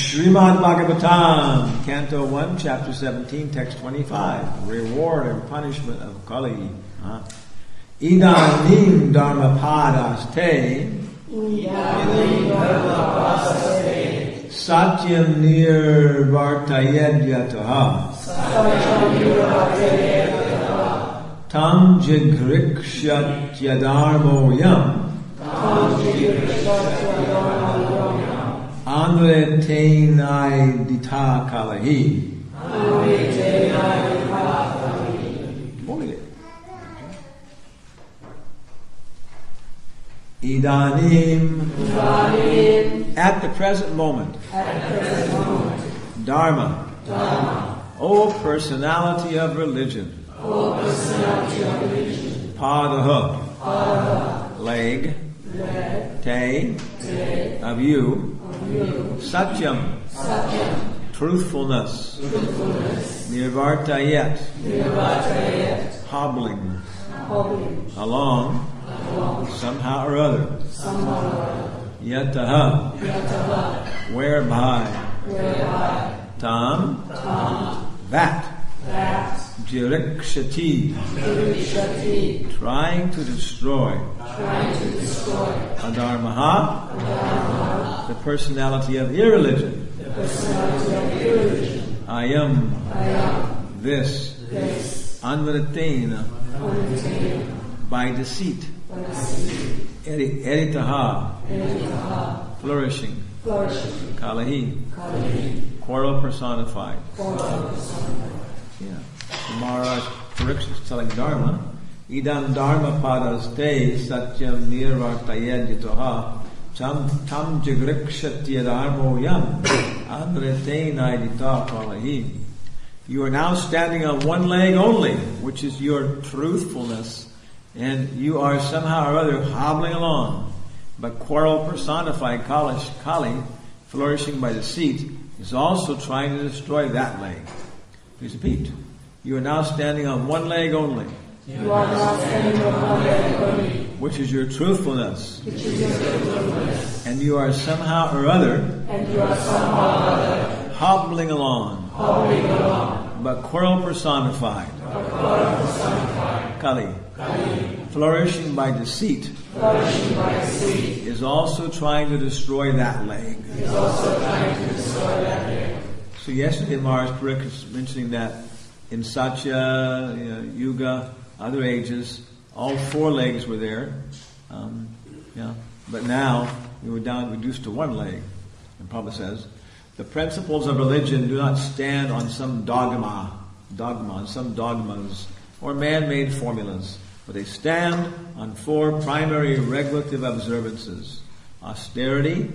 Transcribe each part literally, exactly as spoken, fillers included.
Srimad Bhagavatam, Canto one, Chapter seventeen, Text twenty-five. Reward and punishment of Kali. Huh? Idanim dharmapadaste Satyam nirvartayedyataha Tam jigrikshyatyadharmoyam Anretenai dita kalahi. Idanim, Idanim, at the present moment, at the present moment. Dharma, Dharma, O personality of religion, O personality of religion. Padaha, Padaha, leg, leg. Te, Te, of you, of you. Satyam, Satyam, truthfulness, truthfulness. Nirvartayet, Nirvartayet, hobbling, hobbling. Along. Somehow or other. Somehow or other. Yataha. Yataha. Whereby. Whereby. Tam. Tam. That. That. Jirikshati. Jirikshati. Trying to destroy. Trying to destroy. Adharmaha. Adharmaha. The personality of irreligion. The personality of irreligion. I am. I am. This. This. Anvaratena. Anvaratena. By deceit. Eri, eritaha, eritaha, flourishing, flourishing. Kalahi, Kalahi. Quarrel personified. Quarrel personified. Yeah. So Maharaj Parikshit is telling Dharma, idam dharma padaste satyam nirvartayedyataha tam tam jigrikshyatyadharmo yam anretenai dita kalahi. You are now standing on one leg only, which is your truthfulness. And you are somehow or other hobbling along. But quarrel personified, Kalish, Kali, flourishing by deceit, is also trying to destroy that leg. Please repeat. You are now standing on one leg only. You are now standing on one leg only. Which is your truthfulness. Which is your truthfulness. And you are somehow or other. And you are somehow or other. Hobbling along. Hobbling along. But quarrel personified. But quarrel personified. Kali. Flourishing by deceit, Flourishing by deceit is also trying to destroy that leg. Is also trying to destroy that leg. So yesterday Maharaj Parikshit was mentioning that in Satya, you know, Yuga, other ages, all four legs were there. Um, yeah. But now we were down reduced to one leg. And Prabhupada says, the principles of religion do not stand on some dogma, dogma, on some dogmas or man-made formulas. But they stand on four primary regulative observances: austerity,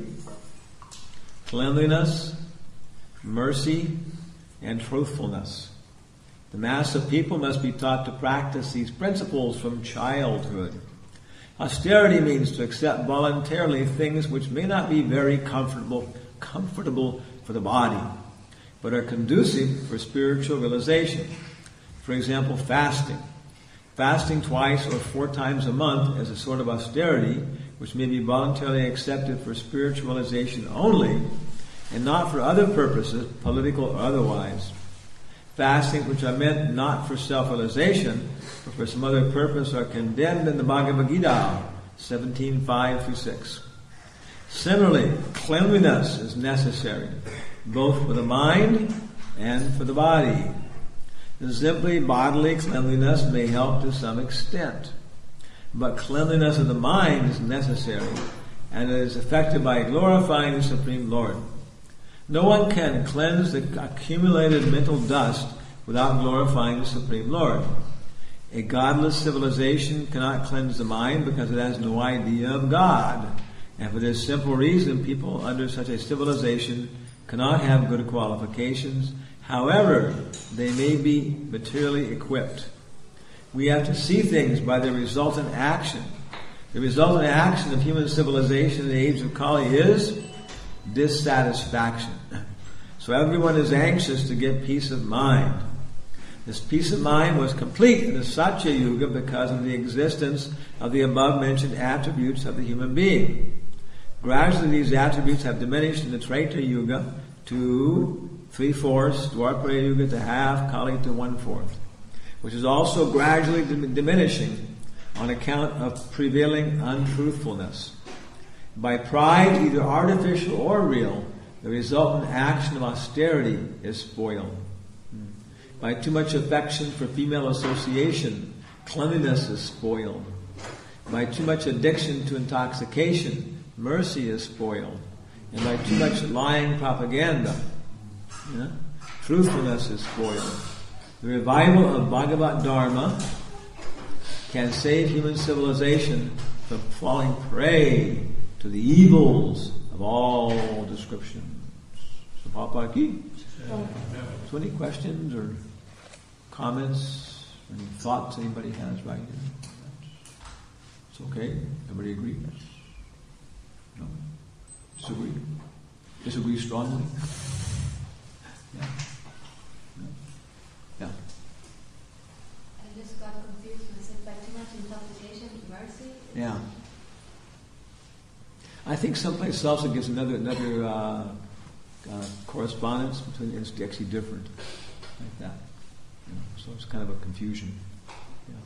cleanliness, mercy, and truthfulness. The mass of people must be taught to practice these principles from childhood. Austerity means to accept voluntarily things which may not be very comfortable, comfortable for the body, but are conducive for spiritual realization. For example, fasting. Fasting twice or four times a month as a sort of austerity, which may be voluntarily accepted for spiritualization only, and not for other purposes, political or otherwise. Fastings which are meant not for self-realization, but for some other purpose, are condemned in the Bhagavad Gita, seventeen five through six. Similarly, cleanliness is necessary, both for the mind and for the body. And simply bodily cleanliness may help to some extent. But cleanliness of the mind is necessary, and it is effected by glorifying the Supreme Lord. No one can cleanse the accumulated mental dust without glorifying the Supreme Lord. A godless civilization cannot cleanse the mind because it has no idea of God. And for this simple reason, people under such a civilization cannot have good qualifications. However, they may be materially equipped. We have to see things by their resultant action. The resultant action of human civilization in the age of Kali is dissatisfaction. So everyone is anxious to get peace of mind. This peace of mind was complete in the Satya Yuga because of the existence of the above-mentioned attributes of the human being. Gradually these attributes have diminished in the Treta Yuga, to three-fourths, Dwapara Yuga to half, Kali to one-fourth, which is also gradually dim- diminishing on account of prevailing untruthfulness. By pride, either artificial or real, the resultant action of austerity is spoiled. By too much affection for female association, cleanliness is spoiled. By too much addiction to intoxication, mercy is spoiled. And by too much lying propaganda, you know, truthfulness is spoiled. The revival of Bhagavad Dharma can save human civilization from falling prey to the evils of all descriptions. So, Papa Ki. So, any questions or comments, any thoughts anybody has right here? It's okay. Everybody agree? No? Disagree? Disagree strongly? Yeah. No? Yeah. I just got confused when I said by too much intoxication, mercy. Yeah. I think someplace else it gives another another uh, uh, correspondence between it's actually different, like that. You know, so it's kind of a confusion. Yeah.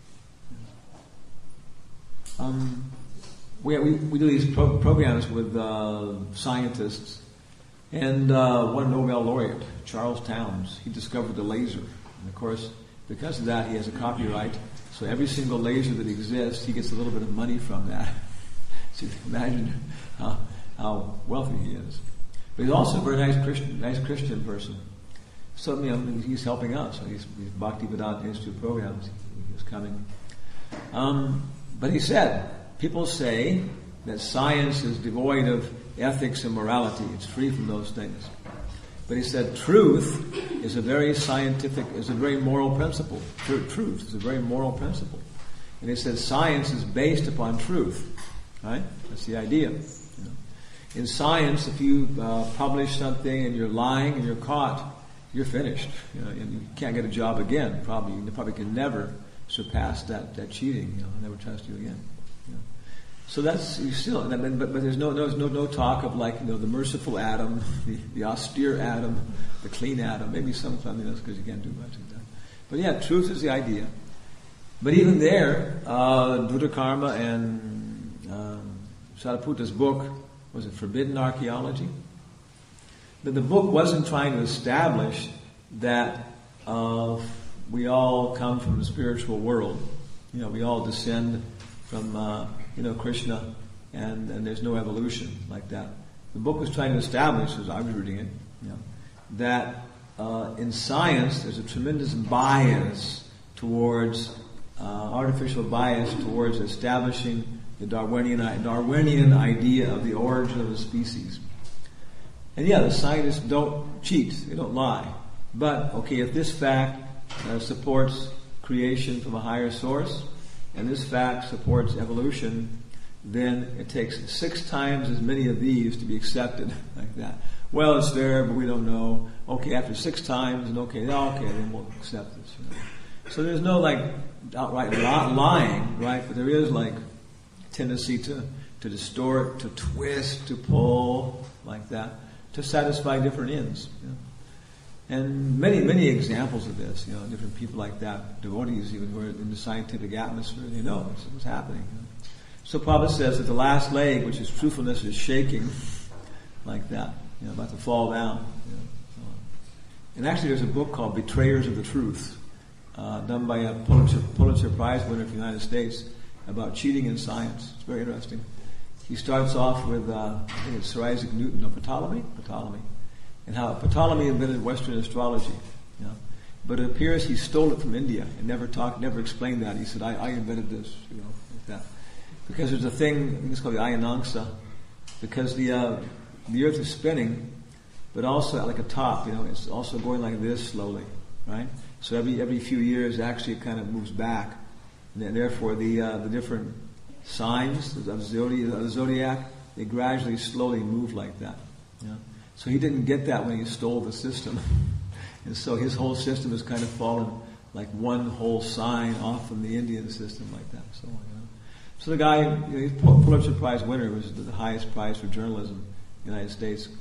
Yeah. Um, we, we we do these pro- programs with uh, scientists, and uh, one Nobel laureate, Charles Towns, he discovered the laser, and of course, because of that, he has a copyright. So every single laser that exists, he gets a little bit of money from that. So you can imagine how, how wealthy he is. But he's also a very nice Christian, nice Christian person. So you know, he's helping us. So he's, he's Bhaktivedanta Institute programs. He was coming. Um, but he said, people say that science is devoid of ethics and morality. It's free from those things. But he said truth is a very scientific, is a very moral principle. Truth is a very moral principle. And he said science is based upon truth. Right? That's the idea. You know. In science, if you uh, publish something and you're lying and you're caught, you're finished. You know, and you can't get a job again. Probably you probably can never surpass that, that cheating. You know, I'll never trust you again. You know. So that's you still. But, but there's no no no no talk of like you know the merciful Adam, the, the austere Adam, the clean Adam. Maybe some cleanliness because you can't do much of that. But yeah, truth is the idea. But even there, uh, Buddha Karma and Um, Sariputta's book, was it Forbidden Archaeology? But the book wasn't trying to establish that uh, we all come from the spiritual world. You know, we all descend from, uh, you know, Krishna, and, and there's no evolution like that. The book was trying to establish, as I was reading it, you know, that uh, in science there's a tremendous bias towards, uh, artificial bias towards establishing the Darwinian, Darwinian idea of the origin of the species. And yeah, the scientists don't cheat, they don't lie. But, okay, if this fact uh, supports creation from a higher source, and this fact supports evolution, then it takes six times as many of these to be accepted, like that. Well, it's there, but we don't know. Okay, after six times, and okay, okay, then we'll accept this. You know? So there's no, like, outright lying, right? But there is, like, tendency to, to distort, to twist, to pull, like that, to satisfy different ends. You know? And many, many examples of this, you know, different people like that, devotees even who are in the scientific atmosphere, they know what's, what's happening. You know? So Prabhupada says that the last leg, which is truthfulness, is shaking, like that, you know, about to fall down. You know, so. And actually there's a book called Betrayers of the Truth, uh, done by a Pulitzer, Pulitzer Prize winner from the United States, about cheating in science. It's very interesting. He starts off with, uh, I think it's Sir Isaac Newton, no, Ptolemy? Ptolemy. And how Ptolemy invented Western astrology. You know? But it appears he stole it from India and never talked, never explained that. He said, I, I invented this, you know, like that. Because there's a thing, I think it's called the Ayanamsa, because the, uh, the earth is spinning, but also like a top, you know, it's also going like this slowly, right? So every, every few years, actually it kind of moves back. And therefore, the uh, the different signs of the zodiac, of the zodiac, they gradually, slowly move like that. You know? So he didn't get that when he stole the system, and so his whole system has kind of fallen like one whole sign off from the Indian system, like that. So, you know? So the guy, you know, he's Pulitzer Prize winner, was the highest prize for journalism in the United States.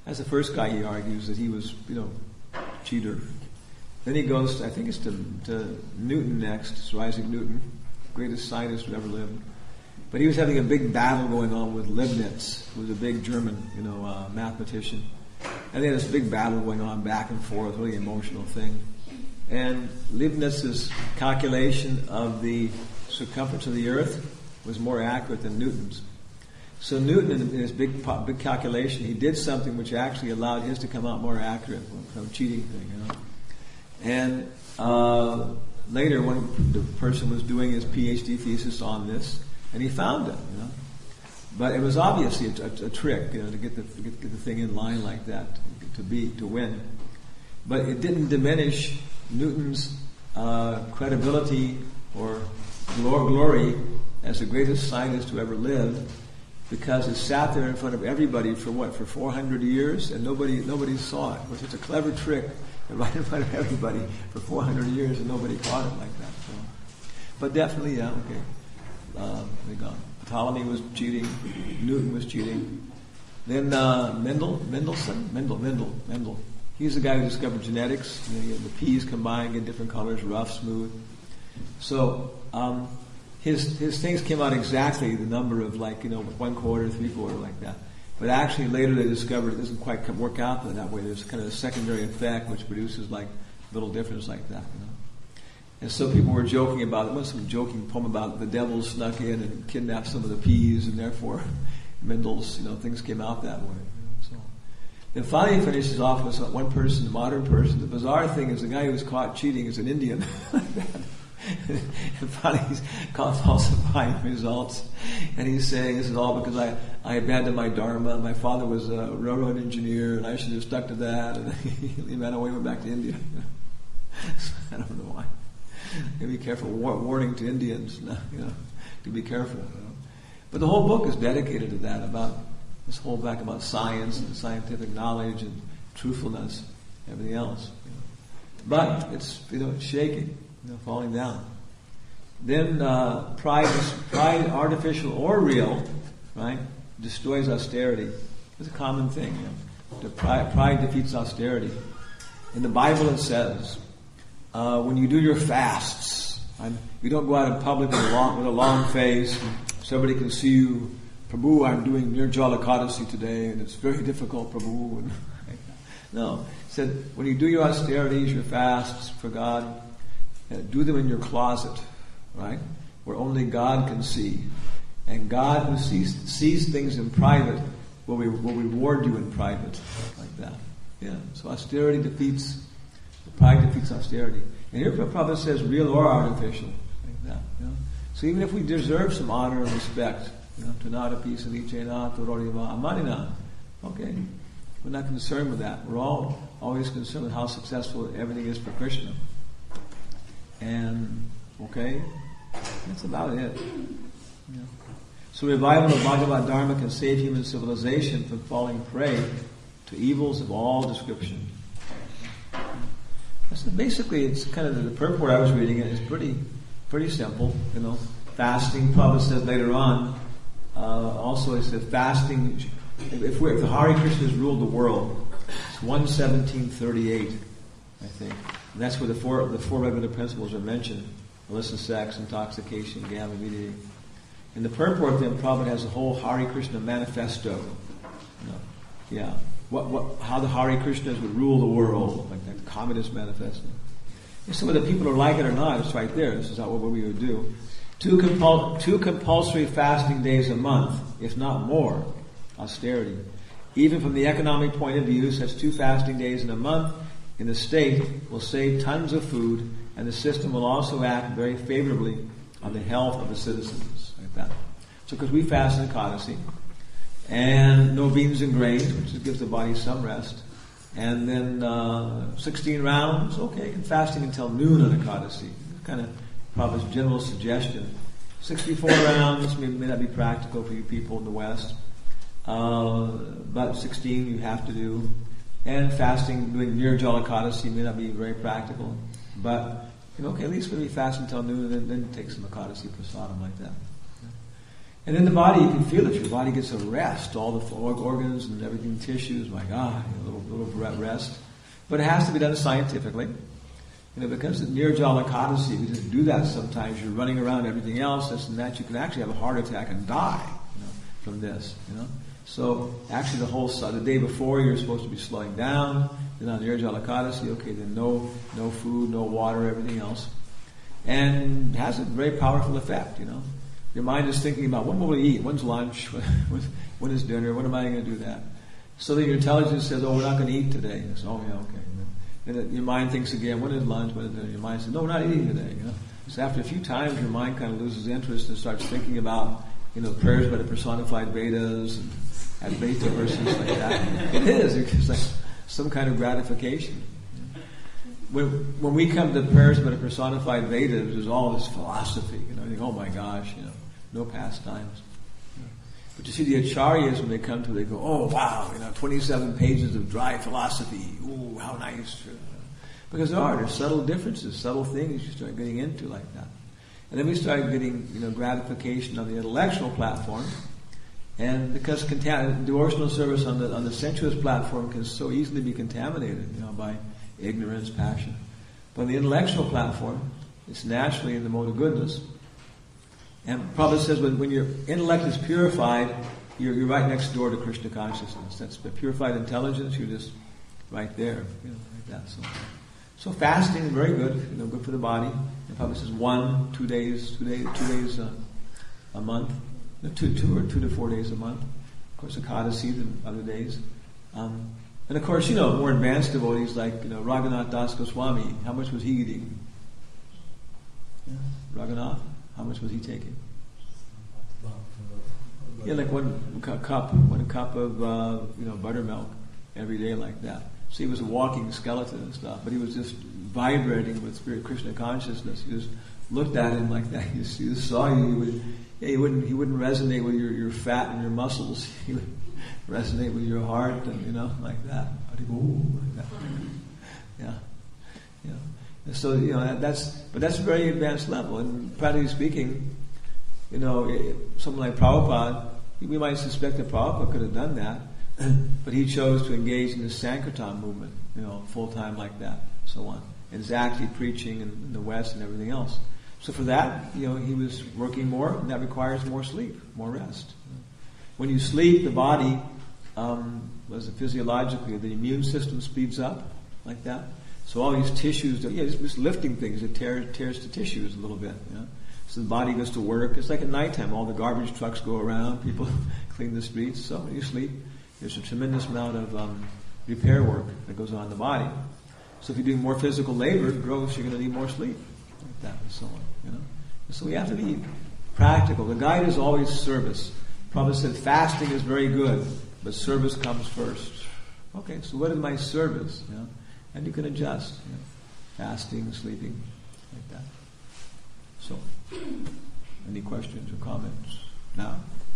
That's the first guy he argues that he was, you know, cheater. Then he goes, to, I think it's to, to Newton next, Sir Isaac Newton, greatest scientist who ever lived. But he was having a big battle going on with Leibniz, who was a big German, you know, uh, mathematician. And they had this big battle going on back and forth, really emotional thing. And Leibniz's calculation of the circumference of the Earth was more accurate than Newton's. So Newton, in his big big calculation, he did something which actually allowed his to come out more accurate, from cheating thing, you know. And uh, later, when the person was doing his PhD thesis on this, and he found it, you know. But it was obviously a, a, a trick, you know, to get the get, get the thing in line like that, to be to win. But it didn't diminish Newton's uh, credibility or glory as the greatest scientist who ever lived, because it sat there in front of everybody for what, for four hundred years, and nobody nobody saw it. It was such a clever trick, right in front of everybody for four hundred years, and nobody caught it like that. So. But definitely, yeah, okay. Uh, they gone. Ptolemy was cheating. Newton was cheating. Then uh, Mendel, Mendelssohn, Mendel, Mendel, Mendel. He's the guy who discovered genetics. You know, you have the peas combined, get different colors, rough, smooth. So um, his his things came out exactly the number of, like, you know, one quarter, three quarter, like that. But actually later they discovered it doesn't quite work out that way. There's kind of a secondary effect which produces like little difference like that, you know. And so people were joking about it. There was some joking poem about the devil snuck in and kidnapped some of the peas, and therefore Mendel's, you know, things came out that way. You know, so then finally he finishes off with one person, a modern person. The bizarre thing is the guy who was caught cheating is an Indian. And finally he's caught falsifying results, and he's saying this is all because I, I abandoned my dharma. My father was a railroad engineer, and I should have stuck to that. And he ran away, went back to India. So I don't know why. You be careful. War- warning to Indians, you know, to be careful. You know. But the whole book is dedicated to that, about this whole back about science and scientific knowledge and truthfulness, everything else. You know. But it's, you know, it's shaky, you know, falling down. Then uh, pride, pride, artificial or real, right, destroys austerity. It's a common thing. You know. The pride, pride defeats austerity. In the Bible it says, Uh, when you do your fasts, I'm, you don't go out in public with a long, with a long face, so everybody can see you. Prabhu, I'm doing Nirjala Ekadasi today, and it's very difficult, Prabhu. And, no, he said, when you do your austerities, your fasts for God, uh, do them in your closet, right, where only God can see. And God, who sees, sees things in private, will, be, will reward you in private, like that. Yeah. So austerity defeats. Pride defeats austerity. And here Prabhupada says real or artificial. Like that, you know? So even if we deserve some honor and respect, you know, Tanada Pisa Nichena, Tororiva, Amanina, okay, we're not concerned with that. We're all always concerned with how successful everything is for Krishna. And, okay, that's about it. You know? So revival of Bhagavad Dharma can save human civilization from falling prey to evils of all description. So basically, it's kind of the, the purport I was reading. It is pretty, pretty simple. You know, fasting. Prabhupada says later on. Uh, also, he said fasting. If, we're, if the Hare Krishnas ruled the world, it's one seventeen thirty-eight, I think. And that's where the four the four regular principles are mentioned: illicit sex, intoxication, gam, immediate. In the purport, then Prabhupada has a whole Hare Krishna manifesto. You know, yeah. What, what, how the Hare Krishnas would rule the world, like that Communist Manifesto. And so whether people are like it or not, it's right there. This is not what we would do. Two, compul- two compulsory fasting days a month, if not more, austerity. Even from the economic point of view, such two fasting days in a month in the state will save tons of food, and the system will also act very favorably on the health of the citizens, like that. So because we fast in Ekadasi, and no beans and grains, which gives the body some rest. And then uh, sixteen rounds, okay, and fasting until noon on Ekadasi. Kind of Prabhupada's general suggestion. sixty-four rounds may, may not be practical for you people in the West, uh, but sixteen you have to do. And fasting, doing Nirjala Ekadasi may not be very practical, but you know, okay, at least when we fast until noon, and then, then take some Ekadasi prasadam like that. And in the body, you can feel it. Your body gets a rest. All the organs and everything, tissues, my God, a little, little rest. But it has to be done scientifically. You know, because in Nirjala Ekadasi, we just do that sometimes. You're running around everything else, this and that. You can actually have a heart attack and die, you know, from this, you know. So actually the whole, the day before you're supposed to be slowing down. Then on Nirjala Ekadasi, okay, then no, no food, no water, everything else. And it has a very powerful effect, you know. Your mind is thinking about, when will we eat? When's lunch? When is dinner? When am I going to do that? So then your intelligence says, oh, we're not going to eat today. So, oh, yeah, okay. And then your mind thinks again, when is lunch? When is dinner? Your mind says, no, we're not eating today. You know? So after a few times, your mind kind of loses interest and starts thinking about, you know, prayers by the personified Vedas and Advaita verses like that. It is. It's like some kind of gratification. When, when we come to prayers by the personified Vedas, there's all this philosophy. You know, you think, oh my gosh, you know, no pastimes. You know. But you see the acharyas, when they come to it, they go, oh wow, you know, twenty-seven pages of dry philosophy. Ooh, how nice. Because there are, there's subtle differences, subtle things you start getting into like that. And then we start getting, you know, gratification on the intellectual platform. And because contam- devotional service on the on the sensuous platform can so easily be contaminated, you know, by ignorance, passion. But on the intellectual platform, it's naturally in the mode of goodness. And Prabhupada says when, when your intellect is purified, you're, you're right next door to Krishna consciousness. That's the purified intelligence, you're just right there, you know, like that. So, so fasting is very good, you know, good for the body. And Prabhupada says one, two days, two days, two days uh, a month, two, two or two to four days a month. Of course, Ekadasi and other days. Um, And of course, you know, more advanced devotees like, you know, Raghunath Das Goswami, how much was he eating? Yeah. Raghunath, how much was he taking? Yeah, like one cup, one cup of, uh, you know, buttermilk every day like that. So he was a walking skeleton and stuff, but he was just vibrating with Spirit Krishna consciousness. You just looked at him like that. You just, you just saw you. He, would, yeah, he wouldn't. He wouldn't resonate with your, your fat and your muscles. He would resonate with your heart, and you know, like that. Ooh, like that. Yeah, yeah. And so you know, that's but that's a very advanced level. And practically speaking, you know, it, someone like Prabhupada, we might suspect that Prabhupada could have done that, but he chose to engage in the Sankirtan movement, you know, full time like that, so on, and is actually preaching in, in the West and everything else. So for that, you know, he was working more, and that requires more sleep, more rest. When you sleep, the body, um, was it physiologically, the immune system speeds up like that. So all these tissues, yeah, just, just lifting things, it tears, tears the tissues a little bit. You know? So the body goes to work. It's like at nighttime, all the garbage trucks go around, people clean the streets. So when you sleep, there's a tremendous amount of um, repair work that goes on in the body. So if you're doing more physical labor, growth, you're going to need more sleep, like that, and so on. You know. And so we have to be practical. The guide is always service. Prabhupada said fasting is very good, but service comes first. Okay, so what is my service? You know? And you can adjust. You know? Fasting, sleeping, like that. So, any questions or comments now?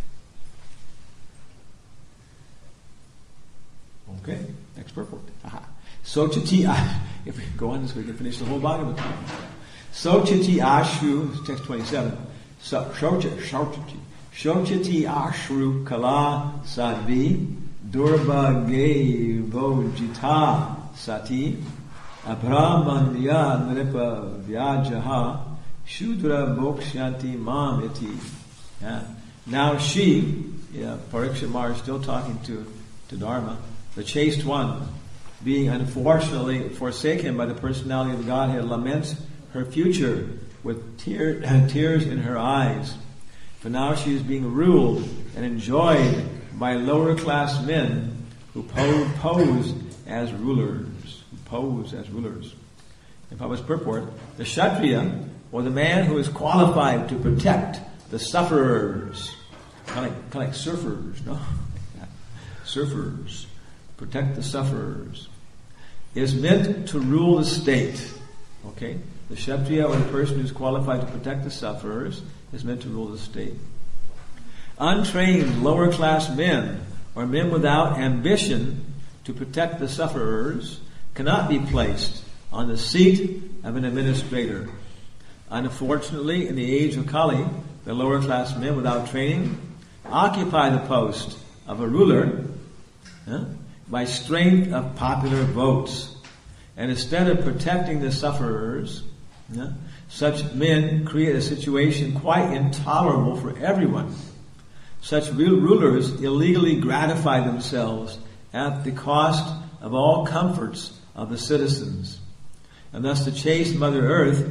Okay, next purport. Aha. Sochati, if we go on this, we can finish the whole Bhagavatam. Sochati Ashru, text twenty-seven. So, Sochati. Shochati Ashru Kala Sadvi Durba Vojita Sati Abramanya Nripa Vyajaha Shudra Mokshanti Mam Iti. Yeah. Now she, yeah, Parikshit Maharaj is still talking to, to Dharma, the chaste one, being unfortunately forsaken by the personality of Godhead, laments her future with tear, tears in her eyes. For now she is being ruled and enjoyed by lower class men who po- pose as rulers. Who pose as rulers. In Prabhupada's purport, the Kshatriya, or the man who is qualified to protect the sufferers, kind of like, kind of like surfers, no? Surfers, protect the sufferers, is meant to rule the state. Okay? The Kshatriya, or the person who is qualified to protect the sufferers, is meant to rule the state. Untrained lower class men, or men without ambition to protect the sufferers, cannot be placed on the seat of an administrator. Unfortunately, in the age of Kali, the lower class men without training occupy the post of a ruler huh, by strength of popular votes. And instead of protecting the sufferers, huh, such men create a situation quite intolerable for everyone. Such real rulers illegally gratify themselves at the cost of all comforts of the citizens. And thus the chaste Mother Earth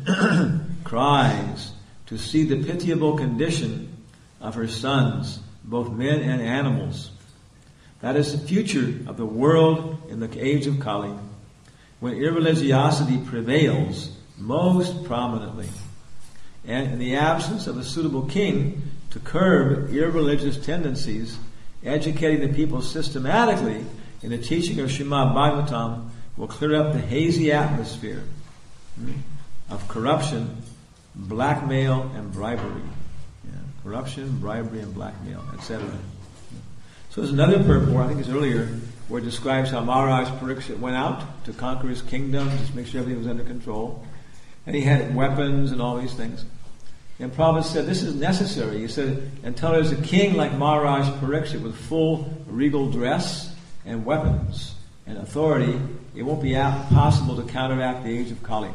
cries to see the pitiable condition of her sons, both men and animals. That is the future of the world in the age of Kali, when irreligiosity prevails most prominently. And in the absence of a suitable king to curb irreligious tendencies, educating the people systematically in the teaching of Srimad Bhagavatam will clear up the hazy atmosphere of corruption, blackmail, and bribery. Yeah, corruption, bribery, and blackmail, et cetera. So there's another purport, I think it's earlier, where it describes how Maharaj Pariksit went out to conquer his kingdom, just make sure everything was under control. And he had weapons and all these things. And Prabhupada said, this is necessary. He said, until there's a king like Maharaj Pariksit with full regal dress and weapons and authority, it won't be possible to counteract the age of Kali.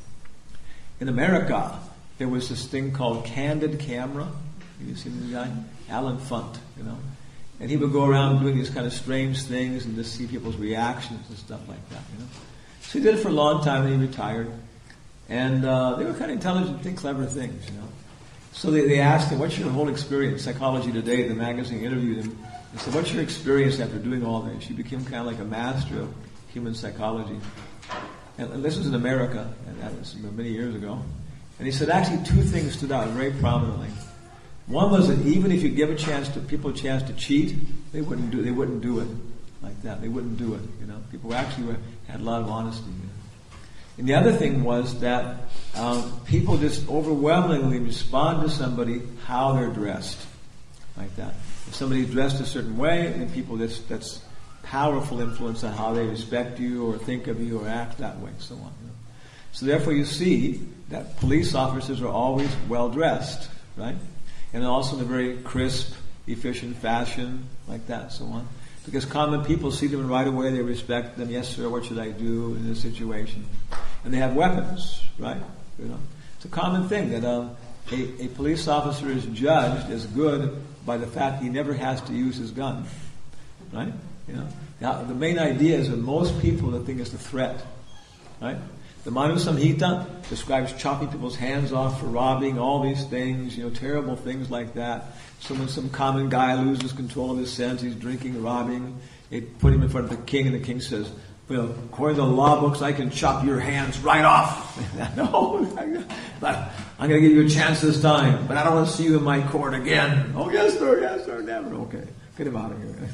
In America, there was this thing called candid camera. Have you seen the guy? Alan Funt, you know. And he would go around doing these kind of strange things and just see people's reactions and stuff like that, you know. So he did it for a long time and he retired. And uh, they were kind of intelligent, think clever things, you know. So they, they asked him, what's your whole experience? Psychology Today, the magazine, interviewed him. They said, what's your experience after doing all this? You became kind of like a master of human psychology. And, and this was in America, and that was many years ago. And he said, actually, two things stood out very prominently. One was that even if you give a chance to people a chance to cheat, they wouldn't do they wouldn't do it like that. They wouldn't do it, you know. People actually were, had a lot of honesty. You know? And the other thing was that um, people just overwhelmingly respond to somebody how they're dressed, like that. If somebody's dressed a certain way, then people that's that's powerful influence on how they respect you or think of you or act that way, so on. You know? So therefore, you see that police officers are always well dressed, right? And also in a very crisp, efficient fashion, like that, so on. Because common people see them right away, they respect them. Yes, sir, what should I do in this situation? And they have weapons, right? You know, it's a common thing that um, a, a police officer is judged as good by the fact he never has to use his gun, right? You know, now the main idea is that most people the thing is the threat, right? The Manu Samhita describes chopping people's hands off for robbing, all these things, you know, terrible things like that. So when some common guy loses control of his sense, he's drinking, robbing, they put him in front of the king, and the king says, well, according to the law books, I can chop your hands right off. No, but I'm going to give you a chance this time, but I don't want to see you in my court again. Oh, yes, sir, yes, sir, never. Okay, get him out of here.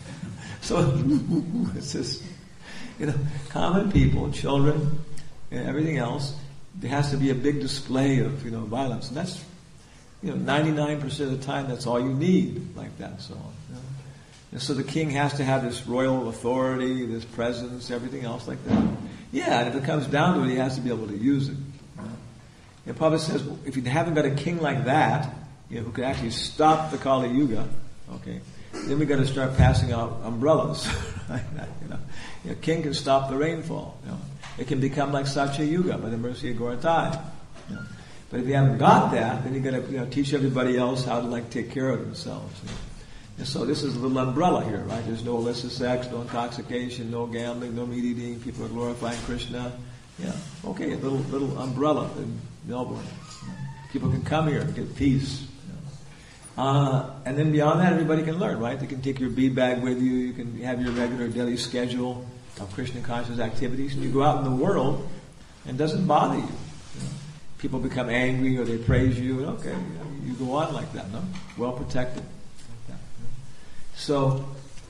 So it's just, you know, common people, children, and everything else, there has to be a big display of, you know, violence. And that's, you know, ninety-nine percent of the time, that's all you need, like that, so on. You know? And so the king has to have this royal authority, this presence, everything else like that. Yeah, and if it comes down to it, he has to be able to use it. You know? And Prabhupada says, well, if you haven't got a king like that, you know, who could actually stop the Kali Yuga, okay, then we've got to start passing out umbrellas. Like that, you know. You know, king can stop the rainfall. You know. It can become like Satya Yuga by the mercy of Gauratai. You know. But if you haven't got that, then you've got to, you know, teach everybody else how to like take care of themselves. You know. And so this is a little umbrella here, right? There's no illicit sex, no intoxication, no gambling, no meat eating. People are glorifying Krishna. Yeah, okay, a little little umbrella in Melbourne. You know. People can come here and get peace. You know. uh, and then beyond that, everybody can learn, right? They can take your bead bag with you. You can have your regular daily schedule of Krishna conscious activities, and you go out in the world, and it doesn't bother you. You know. People become angry or they praise you, and okay, you, know, you go on like that, no? Well protected. Like that, you know? So,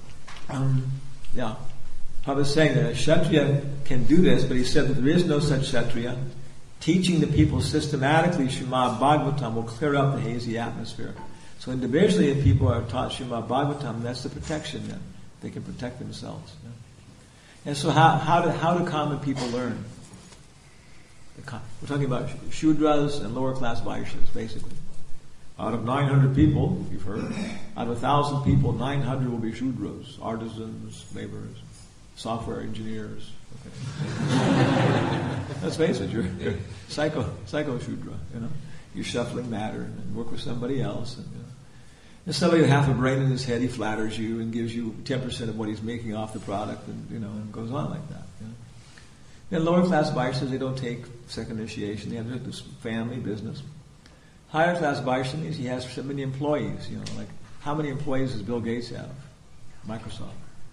um, yeah. I was saying that a Kshatriya can do this, but he said that there is no such Kshatriya. Teaching the people systematically Srimad Bhagavatam will clear up the hazy atmosphere. So individually, if people are taught Srimad Bhagavatam, that's the protection then. They can protect themselves. You know? And so how, how, do, how do common people learn? We're talking about Shudras and lower class Vaishyas, basically. Out of nine hundred people, you've heard, out of one thousand people, nine hundred will be Shudras, artisans, laborers, software engineers. Okay. Let's face it, you're, you're psycho, psycho Shudra, you know. You're shuffling matter and work with somebody else. And, you know. And somebody with half a brain in his head, he flatters you and gives you ten percent of what he's making off the product, and, you know, and goes on like that. You know. And lower class Vaishnavas, they don't take second initiation. They have this family business. Higher class Vaishnavas, he has so many employees. You know, like how many employees does Bill Gates have? Microsoft.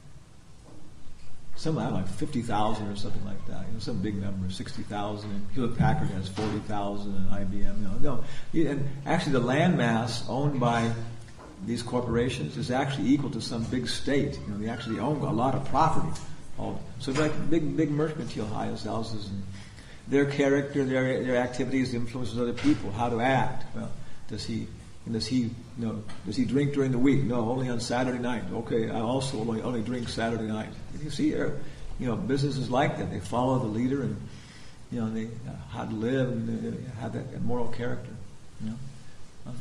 Some I don't know, like fifty thousand or something like that. You know, some big number, sixty thousand. And Hewlett Packard has forty thousand, and I B M. You know, no. And actually, the land mass owned by these corporations is actually equal to some big state. You know, they actually own a lot of property. All so like big, big mercantile houses, and their character, their their activities influences other people. How to act? Well, does he? Does he? You know, does he drink during the week? No, only on Saturday night. Okay, I also only only drink Saturday night. You see, there, you know, businesses like that. They follow the leader, and you know, they uh, how to live and uh, have that, that moral character. You know, um,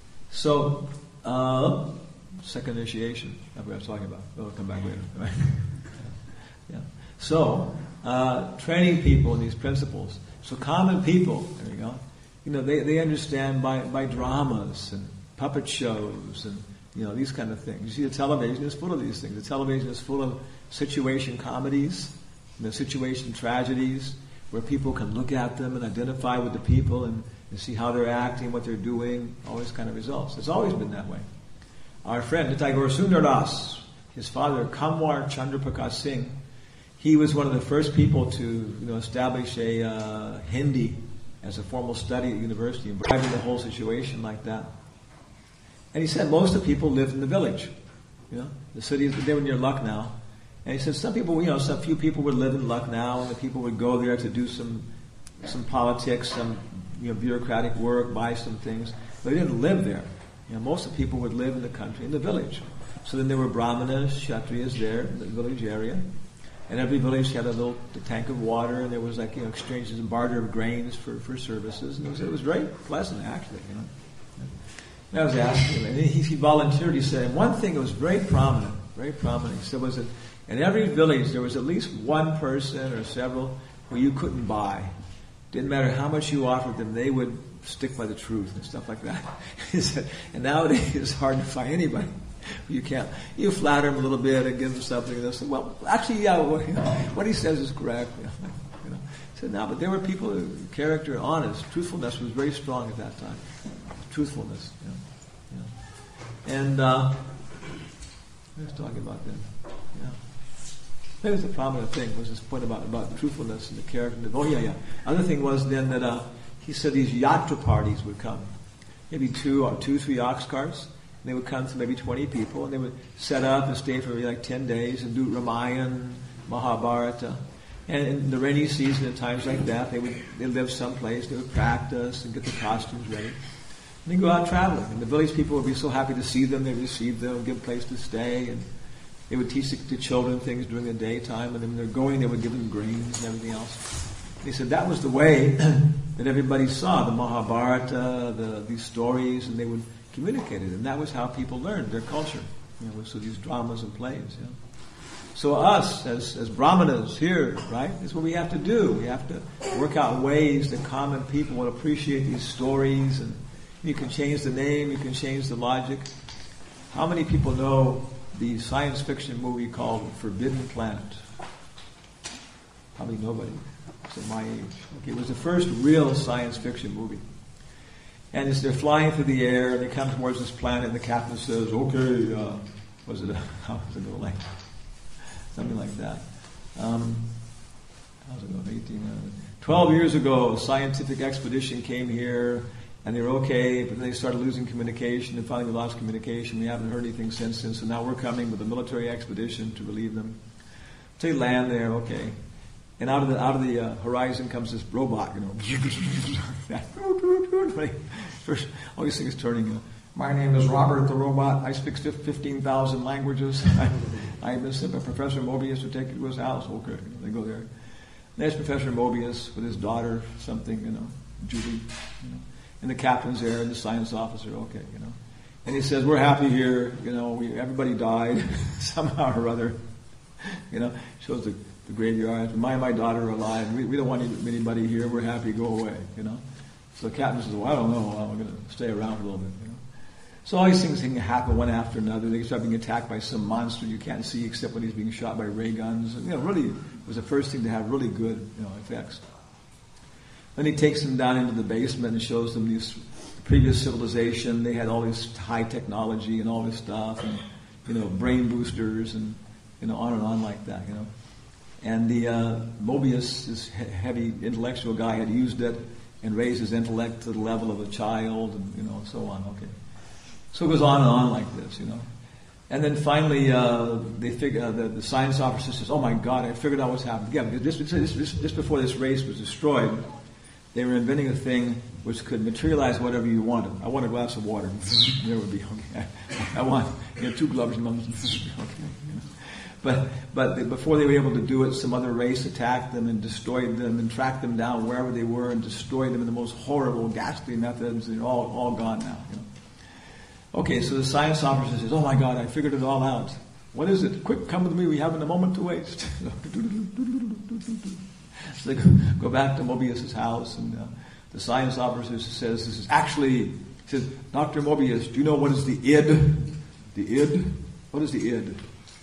so uh, second initiation. That's what I was talking about. We'll come back later. Right? Yeah. So, uh, training people in these principles. So common people, there you go, you know, they, they understand by, by dramas and puppet shows and, you know, these kind of things. You see, the television is full of these things. The television is full of situation comedies, you know, situation tragedies, where people can look at them and identify with the people and, and see how they're acting, what they're doing, all these kind of results. It's always been that way. Our friend, Nitai Gaur Sundar Das, his father, Kamwar Chandra Prakash Singh, he was one of the first people to, you know, establish a uh, Hindi as a formal study at university and driving the whole situation like that. And he said most of the people lived in the village. You know, the city, they were near Lucknow. And he said some people, you know, some few people would live in Lucknow, and the people would go there to do some some politics, some, you know, bureaucratic work, buy some things. But they didn't live there. You know, most of the people would live in the country, in the village. So then there were Brahmanas, Kshatriyas there in the village area. And every village had a little tank of water, and there was like, you know, exchanges and barter of grains for, for services. And it was, it was very pleasant, actually, you know. And I was asking him, and he, he volunteered, he said, and one thing that was very prominent, very prominent, he said, was that in every village there was at least one person or several who you couldn't buy. Didn't matter how much you offered them, they would stick by the truth and stuff like that. He said, and nowadays it's hard to find anybody. You can't. You flatter him a little bit and give him something. And say, well, actually, yeah, what, you know, what he says is correct. You know. He said, no, but there were people who character, honest, truthfulness was very strong at that time. Truthfulness, you know. You know. And uh, what was talking about then? Yeah. That was the prominent thing. Was this point about about the truthfulness and the character? Oh yeah, yeah. Other thing was then that uh, he said these yatra parties would come, maybe two or two, three ox carts. They would come to maybe twenty people, and they would set up and stay for maybe like ten days and do Ramayana, Mahabharata. And in the rainy season, at times like that, they would they live someplace, they would practice and get the costumes ready. And they'd go out traveling. And the village people would be so happy to see them, they'd receive them, give a place to stay, and they would teach the children things during the daytime, and then when they're going, they would give them grains and everything else. And he said that was the way that everybody saw the Mahabharata, the, these stories, and they would communicated, and that was how people learned their culture. You know, so these dramas and plays. You know. So us, as as brahmanas here, right, is what we have to do. We have to work out ways that common people will appreciate these stories, and you can change the name, you can change the logic. How many people know the science fiction movie called Forbidden Planet? Probably nobody. It's at my age. Okay, it was the first real science fiction movie. And as they're flying through the air, they come towards this planet, and the captain says, okay, uh, was it a, how was it going like? Something like that. Um, how's it going? eighteen, uh, Twelve years ago, a scientific expedition came here, and they were okay, but then they started losing communication, and finally we lost communication. We haven't heard anything since then, so now we're coming with a military expedition to relieve them. So they land there, okay. And out of the out of the uh, horizon comes this robot, you know. First, all these things turning. Uh, My name is Robert the Robot. I speak fifteen thousand languages. I, I've been sent by Professor Mobius to take you to his house. Okay, they go there. There's Professor Mobius with his daughter, something, you know, Judy. You know. and the captain's there, and the science officer, okay, you know. And he says, we're happy here, you know, we, everybody died somehow or other, you know, shows the, the graveyard. My and my daughter are alive, we, we don't want anybody here, we're happy, go away, you know. So the captain says, well, I don't know, well, I'm going to stay around for a little bit, you know. So all these things can happen one after another. They start being attacked by some monster you can't see except when he's being shot by ray guns. You know, really, it was the first thing to have really good, you know, effects. Then he takes them down into the basement and shows them these previous civilization. They had all this high technology and all this stuff, and you know, brain boosters and you know, on and on like that, you know. And the uh, Mobius, this he- heavy intellectual guy, had used it and raised his intellect to the level of a child, and you know, and so on. Okay. So it goes on and on like this, you know. And then finally, uh, they figure uh, the, the science officer says, "Oh my God, I figured out what's happened." Yeah, because just, just, just, just before this race was destroyed, they were inventing a thing which could materialize whatever you wanted. I want a glass of water. There would be okay. I want you know, two gloves. Okay. You know. But but before they were able to do it, some other race attacked them and destroyed them and tracked them down wherever they were and destroyed them in the most horrible, ghastly methods. They're all all gone now. You know. Okay, so the science officer says, "Oh my God, I figured it all out. What is it? Quick, come with me. We haven't a moment to waste." So they go, go back to Mobius's house, and uh, the science officer says, "This is actually," he says, "Doctor Mobius, do you know what is the id? The id? What is the id?"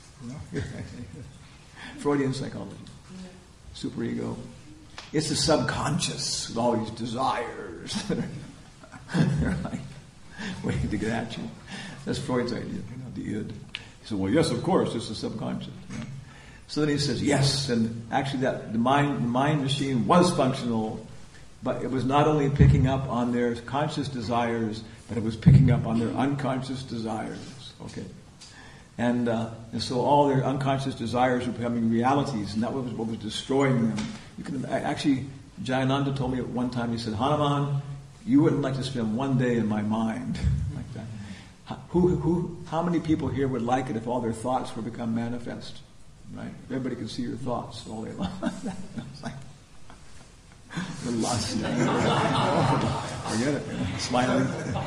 Freudian psychology. Superego. It's the subconscious with all these desires that are they're like waiting to get at you. That's Freud's idea, you know, the id. He said, "Well, yes, of course, it's the subconscious." You know? So then he says, yes, and actually that the mind, the mind machine was functional, but it was not only picking up on their conscious desires, but it was picking up on their unconscious desires. Okay. And, uh, and so all their unconscious desires were becoming realities, and that was what was destroying them. You can actually, Jayananda told me at one time, he said, "Hanuman, you wouldn't like to spend one day in my mind." Like that. Who, who, how many people here would like it if all their thoughts were become manifest? Right? Everybody can see your thoughts all day long. It's like the lust. Forget it. Smiling.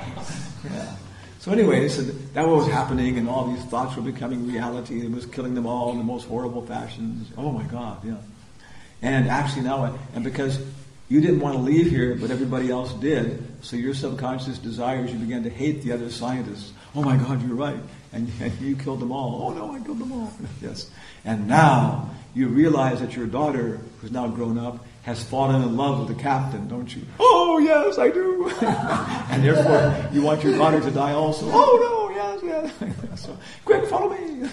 Yeah. So anyway, they said that was happening, and all these thoughts were becoming reality. It was killing them all in the most horrible fashions. Oh my God, yeah. And actually now, and because you didn't want to leave here, but everybody else did, so your subconscious desires, you began to hate the other scientists. Oh my God, you're right. And, and you killed them all. Oh no, I killed them all. Yes. And now you realize that your daughter, who's now grown up, has fallen in love with the captain, don't you? Oh yes, I do. And therefore you want your daughter to die also. Oh no, yes, yes. So, quick, follow me.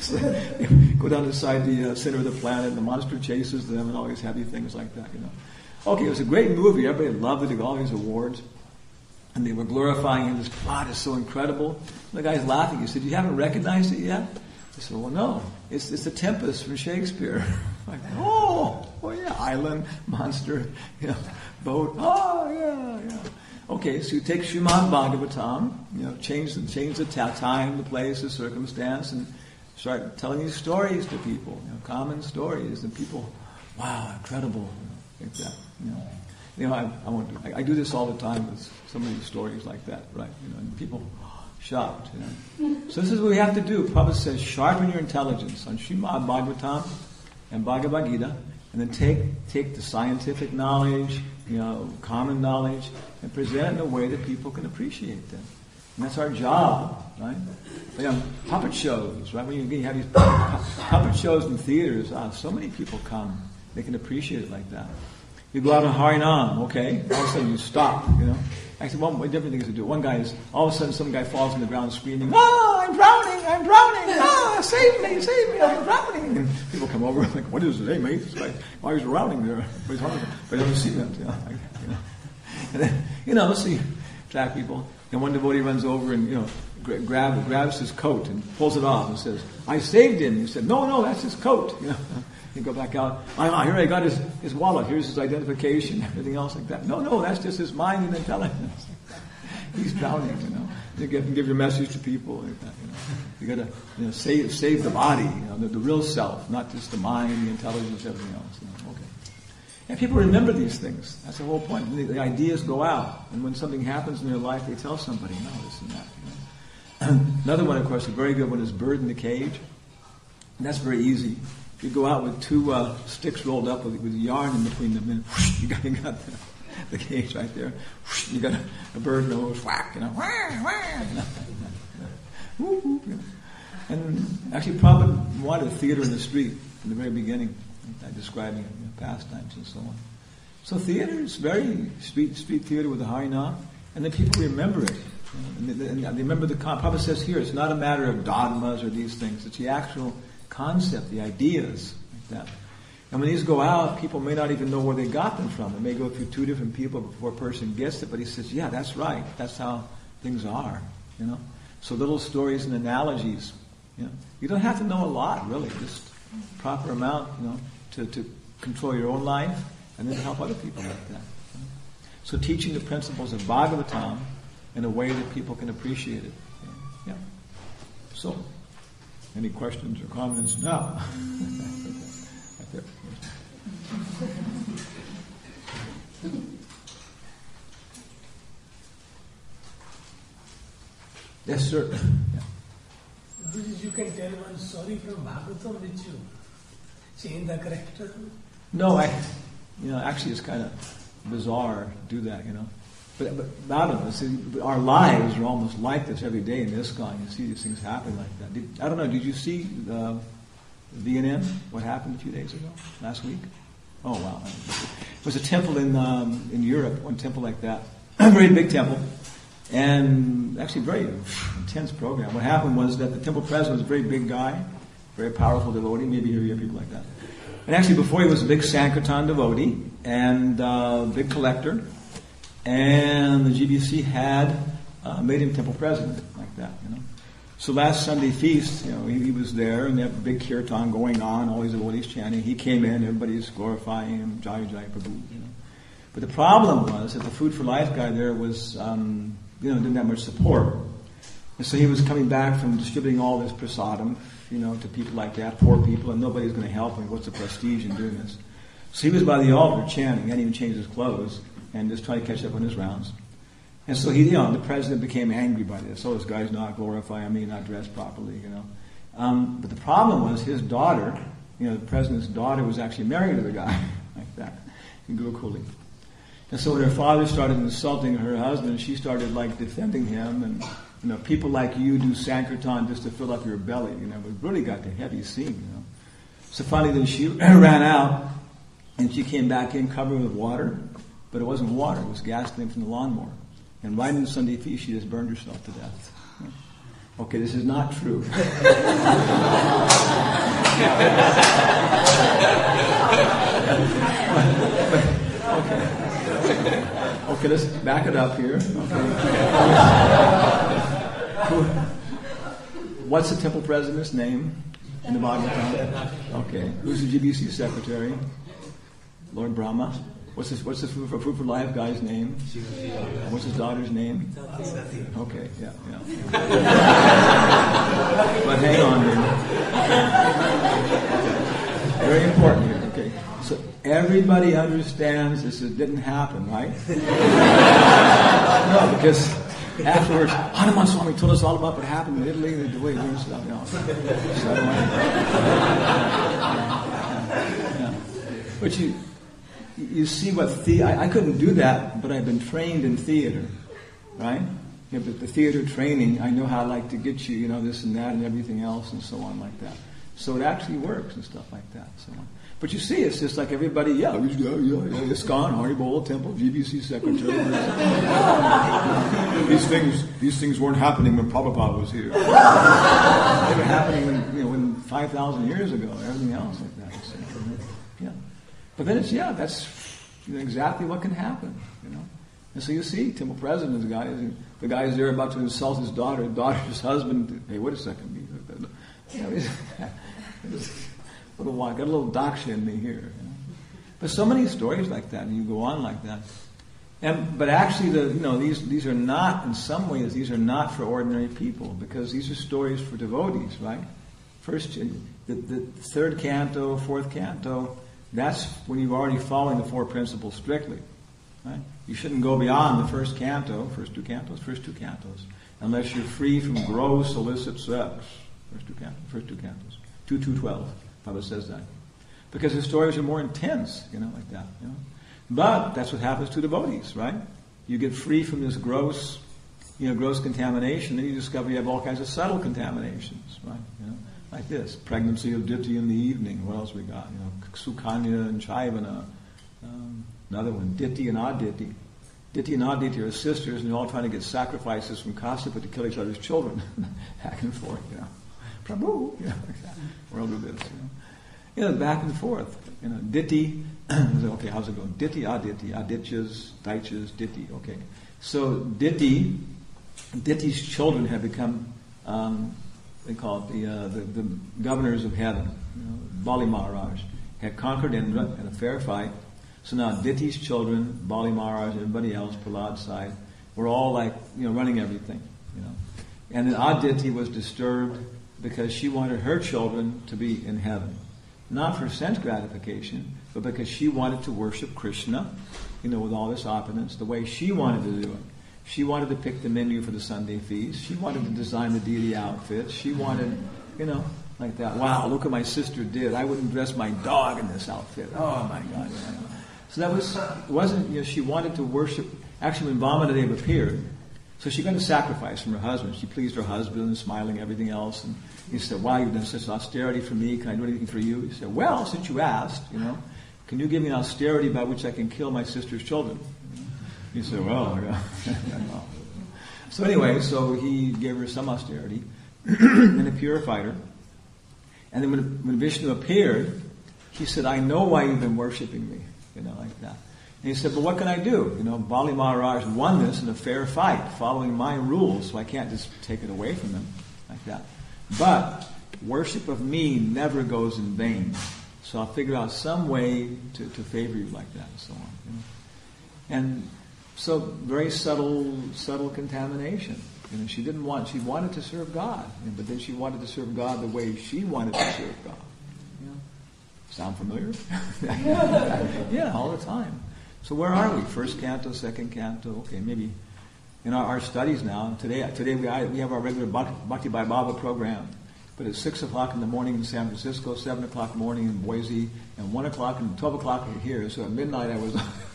Go down inside the uh, center of the planet, and the monster chases them, and all these heavy things like that, you know. Okay, it was a great movie. Everybody loved it. It got all these awards. And they were glorifying him. This plot is so incredible. And the guy's laughing. He said, "You haven't recognized it yet?" I said, "Well, no. It's it's the Tempest from Shakespeare." Like, oh, oh yeah, island, monster, you know, boat. Oh, yeah, yeah. Okay, so you take Srimad Bhagavatam, you know, change the, change the ta- time, the place, the circumstance, and start telling these stories to people, you know, common stories. And people, wow, incredible, you know, like that, you know. You know, I, I, won't do, I, I do this all the time with some of these stories like that, right? You know, and people shocked, you know. So this is what we have to do. Prabhupada says, sharpen your intelligence on Srimad Bhagavatam and Bhagavad Gita, and then take take the scientific knowledge, you know, common knowledge, and present it in a way that people can appreciate them. And that's our job, right? You know, puppet shows, right? When you, you have these puppet shows in theaters, ah, so many people come. They can appreciate it like that. You go out on Harinam, okay? All of a sudden you stop, you know. Actually, one different things to do. One guy is, all of a sudden some guy falls on the ground screaming, "Ah, I'm drowning, I'm drowning, ah, save me, save me, I'm drowning." And people come over like, "What is it? Hey, mate, this guy, why is he drowning there?" But he's hungry, but he doesn't see them, you know. You know. And then, you know, see, track people. And one devotee runs over and, you know, grab, grabs his coat and pulls it off and says, "I saved him." He said, "No, no, that's his coat." You know. You go back out. Oh, here I got his, his wallet. Here's his identification. Everything else like that. No, no, that's just his mind and intelligence. He's drowning, you know. You give, give your message to people like that. You know, you got to you know, save save the body, you know, the, the real self, not just the mind, the intelligence, everything else. You know. Okay. And people remember these things. That's the whole point. The, the ideas go out. And when something happens in their life, they tell somebody, no, this and that. You know? Another one, of course, a very good one is Bird in the Cage. And that's very easy. You go out with two uh, sticks rolled up with, with yarn in between them, and whoosh, you got, you got the, the cage right there. Whoosh, you got a, a bird nose, whack, you know, wah, wah, you know. Woo, woo, you know. And actually, Prabhupada wanted a theater in the street in the very beginning, describing you know, pastimes and so on. So theater is very street street theater with the Harinam, and then people remember it. You know, and, they, and they remember the con- Prabhupada says here, it's not a matter of dogmas or these things. It's the actual concept, the ideas like that. And when these go out, people may not even know where they got them from. They may go through two different people before a person gets it, but he says, yeah, that's right. That's how things are. You know. So little stories and analogies. You know, you don't have to know a lot, really. Just proper amount, you know, to, to control your own life and then help other people like that. So teaching the principles of Bhagavatam in a way that people can appreciate it. Yeah. So, any questions or comments now? Right there. Yes, sir. Yeah. You can tell one story from Bhagavatam which you change the character. No, I, you know, actually it's kind of bizarre to do that, you know. But, but I don't know. See, our lives are almost like this every day in ISKCON. You see these things happen like that. Did, I don't know. Did you see the V N M? What happened a few days ago, last week? Oh wow! It was a temple in um, in Europe. One temple like that, a very big temple, and actually very intense program. What happened was that the temple president was a very big guy, very powerful devotee. Maybe here you have people like that. And actually, before he was a big Sankirtan devotee and uh, big collector. And the G B C had uh, made him temple president, like that, you know. So last Sunday feast, you know, he, he was there, and they had a big kirtan going on, all these devotees chanting. He came in, everybody's glorifying him, Jai Jai Prabhu, you know. But the problem was that the Food for Life guy there was, um, you know, didn't have much support. And so he was coming back from distributing all this prasadam, you know, to people like that, poor people, and nobody's going to help him. What's the prestige in doing this? So he was by the altar chanting, he hadn't even changed his clothes, and just try to catch up on his rounds. And so he, you know, the president became angry by this. Oh, this guy's not glorifying me, not dressed properly, you know. Um, but the problem was his daughter, you know, the president's daughter was actually married to the guy, like that, in Gurukuli. And so when her father started insulting her husband, she started like defending him, and you know, people like you do Sankirtan just to fill up your belly, you know. It really got the heavy scene, you know. So finally, then she ran out, and she came back in covered with water. But it wasn't water, it was gasoline from the lawnmower. And right in Sunday feast, she just burned herself to death. Okay, this is not true. okay. Okay, let's back it up here. Okay. What's the temple president's name in the Bhagavatam? Okay. Who's the G B C secretary? Lord Brahma. What's this, what's the Food for, Food for Life guy's name? What's his daughter's name? Okay, yeah, yeah. But hang on here. Very important here, okay. So everybody understands this it didn't happen, right? No, because afterwards, Hanuman Swami told us all about what happened in Italy, the way he stuff, you know. So, yeah. But you... You see what the I, I couldn't do that, but I've been trained in theater, right? Yeah, but the theater training, I know how I like to get you, you know, this and that and everything else and so on like that. So it actually works and stuff like that. So on. But you see, it's just like everybody, yeah, yeah, yeah, yeah, ISKCON, Haribol, Temple, G B C Secretary. these things, these things weren't happening when Prabhupada was here. They were happening when, you know, when five thousand years ago, everything else like that. So, yeah. But then it's, yeah, that's you know, exactly what can happen, you know. And so you see, temple president, the guy, the guy is there about to insult his daughter, daughter's husband. Hey, wait a second. You know, he's, he's a little, got a little daksha in me here. You know? But so many stories like that, and you go on like that. And but actually, the you know these these are not, in some ways, these are not for ordinary people, because these are stories for devotees, right? First, the, the third canto, fourth canto, that's when you're already following the four principles strictly. Right? You shouldn't go beyond the first canto, first two cantos, first two cantos, unless you're free from gross illicit sex. First two cantos, first two cantos. Two, two, twelve. Prabhupada says that. Because the stories are more intense, you know, like that. You know? But that's what happens to devotees, right? You get free from this gross, you know, gross contamination, then you discover you have all kinds of subtle contaminations, right? You know, like this, pregnancy of Diti in the evening. What else we got? You know, Sukanya and Chaivana. Um, another one, Diti and Aditi. Diti and Aditi are sisters, and they're all trying to get sacrifices from Kasyapa to kill each other's children, back and forth. You know, Prabhu, you know, like that. World of this, you know. You know, back and forth. You know, Diti. Okay, how's it going? Diti, Aditi, Adityas, Daityas, Diti. Okay, so Diti, Diti's children have become, um, they call it the, uh, the the governors of heaven. You know, Bali Maharaj had conquered Indra in a fair fight. So now Diti's children, Bali Maharaj, everybody else, Prahlad's side, were all like, you know, running everything. You know, and then Aditi was disturbed because she wanted her children to be in heaven. Not for sense gratification, but because she wanted to worship Krishna, you know, with all this opulence, the way she wanted to do it. She wanted to pick the menu for the Sunday feast. She wanted to design the deity outfits. She wanted, you know, like that. Wow, look what my sister did. I wouldn't dress my dog in this outfit. Oh my God. You know. So that was, it wasn't, you know, she wanted to worship, actually when Vamanadeva appeared, so she got a sacrifice from her husband. She pleased her husband, smiling, everything else. And he said, wow, you've done such austerity for me. Can I do anything for you? He said, well, since you asked, you know, can you give me an austerity by which I can kill my sister's children? He said, well, yeah. So anyway, so he gave her some austerity and he purified her. And then when, when Vishnu appeared, he said, I know why you've been worshipping me, you know, like that. And he said, but what can I do? You know, Bali Maharaj won this in a fair fight, following my rules, so I can't just take it away from him like that. But worship of me never goes in vain. So I'll figure out some way to, to favor you like that and so on. You know? And so very subtle, subtle contamination. You know, she didn't want, she wanted to serve God, you know, but then she wanted to serve God the way she wanted to serve God. You know? Sound familiar? Yeah, all the time. So where are we? First canto, second canto. Okay, maybe in our, our studies now. Today, today we we have our regular Bhakti by Baba program, but it's six o'clock in the morning in San Francisco, seven o'clock in the morning in Boise, and one o'clock and twelve o'clock here. So at midnight I was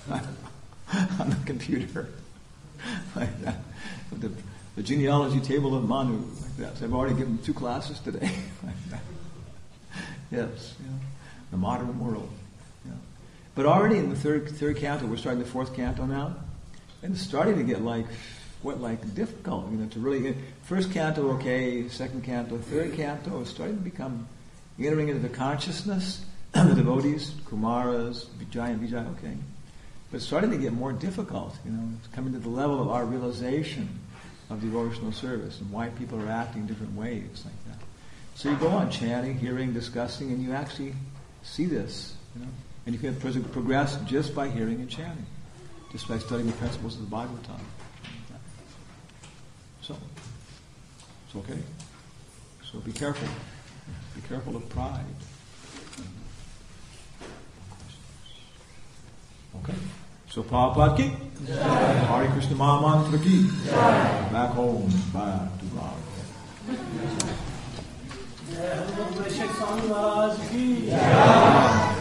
on the computer like that, with the, the genealogy table of Manu like that. So I've already given two classes today. Like that. Yes, you know, the modern world. But already in the third third canto, we're starting the fourth canto now, and it's starting to get like what like difficult, you know, to really. First canto, okay. Second canto, third canto is starting to become entering into the consciousness of the devotees, Kumaras, Vijay and Vijay, okay. But it's starting to get more difficult, you know. It's coming to the level of our realization of devotional service and why people are acting different ways like that. So you go on chanting, hearing, discussing, and you actually see this, you know. And you can progress just by hearing and chanting, just by studying the principles of the Bhagavatam. So, it's okay. So be careful. Be careful of pride. Okay. So Prabhupada ki, Hare Krishna Mahamantra ki, back home, back to God. Jai Swami Maharaj ki.